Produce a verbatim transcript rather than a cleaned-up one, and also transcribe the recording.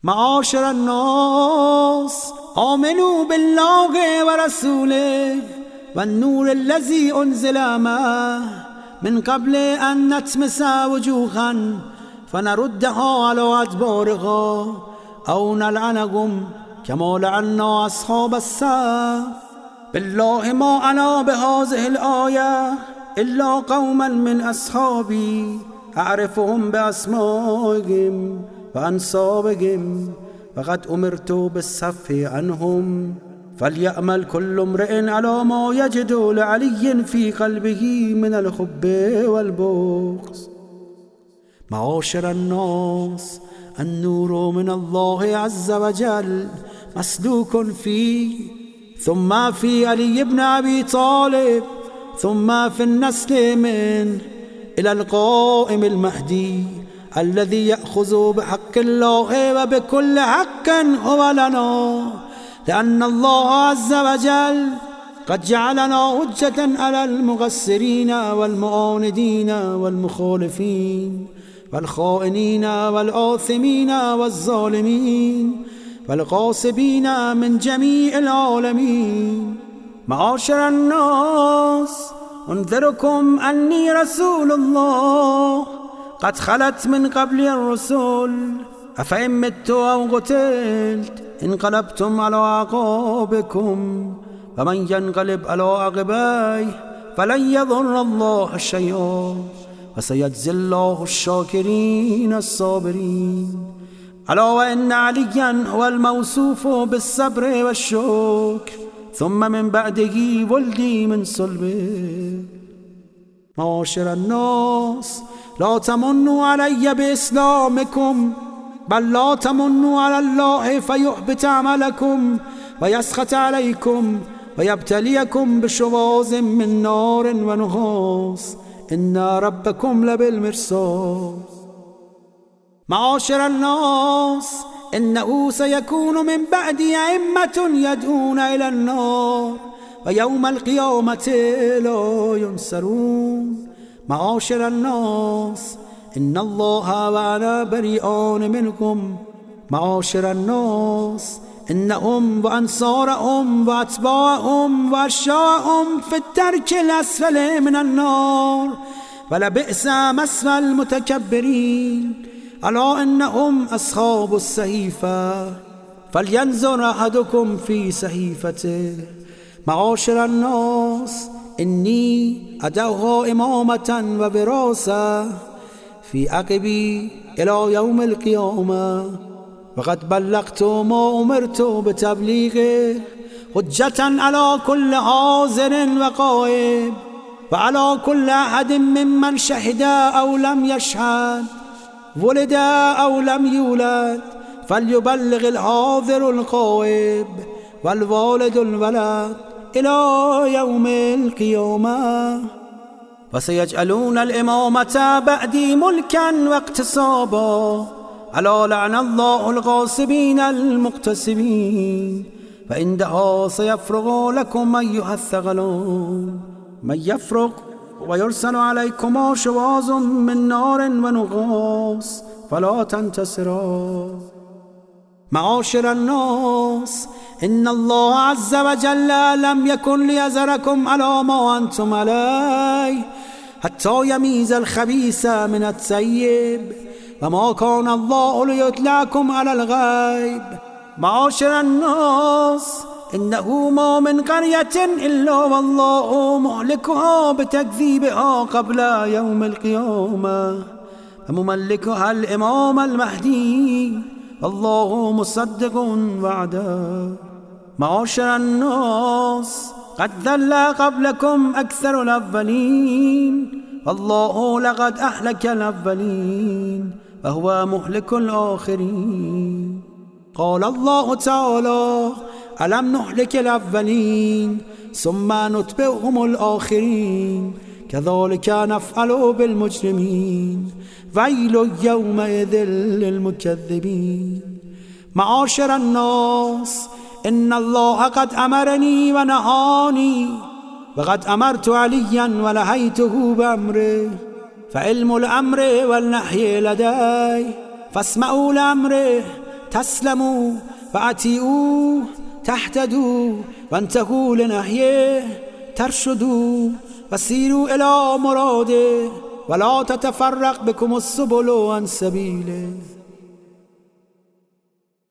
معاشر الناس آمنوا بالله ورسوله والنور الذي أنزل معه من قبل أن نطمس وجوها فنردها على أدبارها أو نلعنهم كما لعنا أصحاب السبت. بالله ما أنا بهذه الآية إلا قوما من أصحابي أعرفهم بأسمائهم وأنسابهم وقد أمرت بالصف عنهم فليأمل كل امرئ على ما يجد لعلي في قلبه من الحب والبغض. معاشر الناس النور من الله عز وجل مسلوك فيه، ثم في علي بن أبي طالب، ثم في النسل من إلى القائم المهدي الذي يأخذ بحق الله وبكل حق هو لنا، لأن الله عز وجل قد جعلنا حجة على المقصرين والمعاندين والمخالفين والخائنين والآثمين والظالمين والغاصبين من جميع العالمين. معاشر الناس أنذركم أني رسول الله قد خلت من قبل الرسل، أفإن مت أو قتلت انقلبتم على أعقابكم، ومن ينقلب على عقبيه فلن يضر الله شيئا وسيجزي الله الشاكرين الصابرين. ألا وإن عليا هو الموصوف بالصبر والشكر، ثم من بعده ولدي من صلبه. معاشر الناس لا تمنوا علي بإسلامكم، بل لا تمنوا على الله فيحبط عملكم ويسخط عليكم ويبتليكم بشواظ من نار ونحاس، إن ربكم لبالمرصاد. معاشر الناس إنه سيكون من بعد أئمة يدعون إلى النار ويوم القيامة لا ينصرون. معاشر الناس إن الله وأنا بريئان منكم. معاشر الناس إنهم وأنصارهم وأتباعهم وأشياعهم في الدرك الأسفل من النار، ولبئس مثوى المتكبرين. ألا إنهم أصحاب الصحيفة فلينظر أحدكم في صحيفته. معاشر الناس إني أدعوها إمامة ووراثة في عقبي إلى يوم القيامة، وقد بلغت ما أمرت بتبليغه حجة على كل حاضر وغائب، وعلى كل أحد ممن شهد أو لم يشهد، ولد أو لم يولد، فليبلغ الحاضر الغائب والوالد الولد إلى يوم القيامة. وسيجعلون الإمامة بعدي ملكا واقتصابا، ألا لعن الله الغاصبين المقتسمين. فعندها سيفرغ لكم أيها الثقلون. من يفرغ ويرسل عليكما شواظ من نار ونغاص فلا تنتصرا. معاشر الناس إن الله عز وجل لم يكن ليذركم على ما أنتم عليه حتى يميز الخبيث من الطيب، وما كان الله ليطلعكم على الغيب. معاشر الناس إنه ما من قرية إلا والله مهلكها بتكذيبها قبل يوم القيامة، ومملكها الإمام المهدي، الله مصدق وعده. معاشر الناس قد ذل قبلكم أكثر الأولين، والله لقد أهلك الأولين وهو مهلك الآخرين. قال الله تعالى: ألم نهلك الأولين ثم نتبعهم الآخرين كذلك نفعل بالمجرمين ويل يومئذ للمكذبين. معاشر الناس إن الله قد أمرني ونهاني، وقد أمرت عليا ونهيته بأمره، فعلم الأمر والنهي لدي، فاسمعوا لأمره تسلموا وأطيعوا تهتدوا وانتهوا لنهيه ترشدوا وسيروا إلى مراده ولا تتفرق بكم السبل عن سبيله.